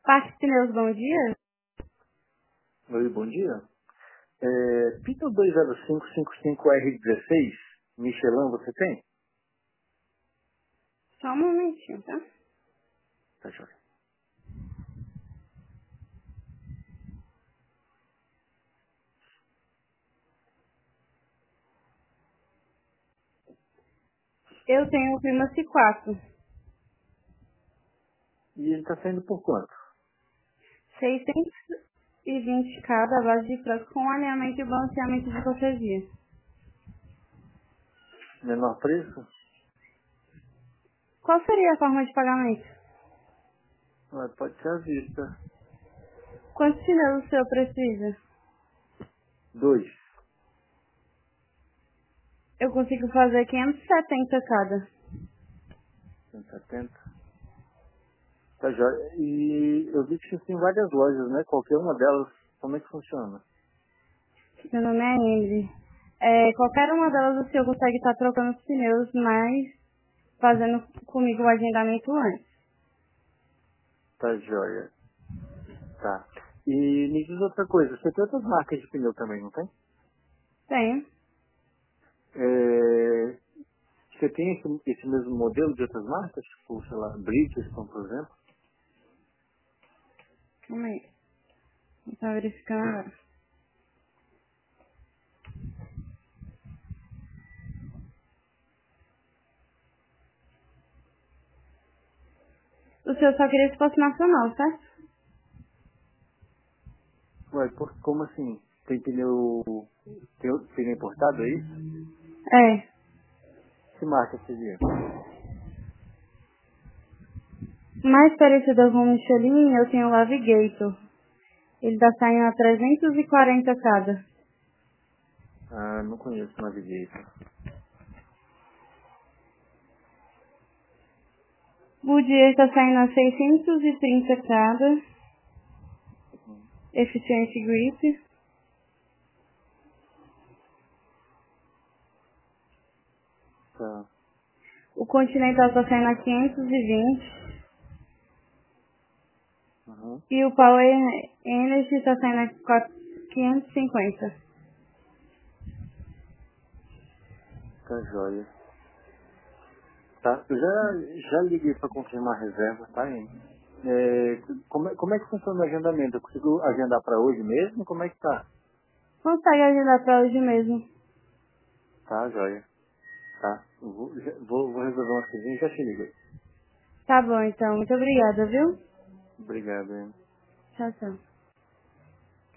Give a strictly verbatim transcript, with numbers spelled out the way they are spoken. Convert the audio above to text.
Parque Pneus, bom dia. Oi, bom dia. É, Pito dois zero cinco cinco cinco R dezesseis, Michelin, você tem? Só um momentinho, tá? Tá joia. Eu tenho o Primacy quatro. E ele tá saindo por quanto? seiscentos e vinte cada base de frango com alinhamento e balanceamento de cortesia. Menor preço? Qual seria a forma de pagamento? Ah, pode ser à vista. Quantos pneus o senhor precisa? Dois. Eu consigo fazer quinhentos e setenta cada. cento e setenta. Tá joia. E eu vi que você tem várias lojas, né? Qualquer uma delas, como é que funciona? Meu nome é Emily. É, qualquer uma delas o senhor consegue estar trocando os pneus, mas fazendo comigo o agendamento antes. Tá joia. Tá. E me diz outra coisa, você tem outras marcas de pneu também, não tem? Tenho. É, você tem esse, esse mesmo modelo de outras marcas? Tipo, sei lá, Bridgestone, por exemplo? Calma aí. Vou estar verificando agora. O senhor só queria se fosse nacional, certo? Ué, por, como assim? Tem pneu, tem outro pneu importado, é isso? É. Que marca seria? Mais parecido com o Michelin, eu tenho o Navigator. Ele tá saindo a trezentos e quarenta cada. Ah, não conheço o Navigator. O Dia está saindo a seiscentos e trinta cada. Uhum. Eficiente Grip. Tá. O Continental está saindo a quinhentos e vinte. Uhum. E o Power Energy está saindo a quatro- quinhentos e cinquenta. Tá joia. Tá, eu já, já liguei para confirmar a reserva, tá, hein? É, como, é- como é que funciona o agendamento? Eu consigo agendar para hoje mesmo? Como é que tá? Consegue agendar para hoje mesmo. Tá, joia. Tá. Eu vou, já- vou, vou resolver umas coisinhas e já te liguei. Tá bom, então. Muito obrigada, viu? Obrigado, hein? Tchau, tchau.